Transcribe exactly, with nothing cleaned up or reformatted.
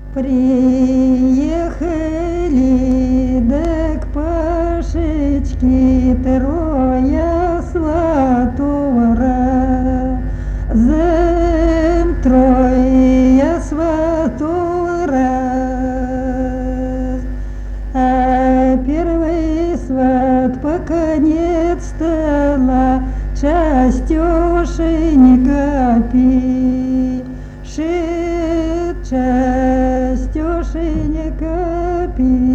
Приехали да к Пашечке трое сватов разом, трое сватов раз. А первый сват пока не стала частюшенька пишет, частюшенька пишет.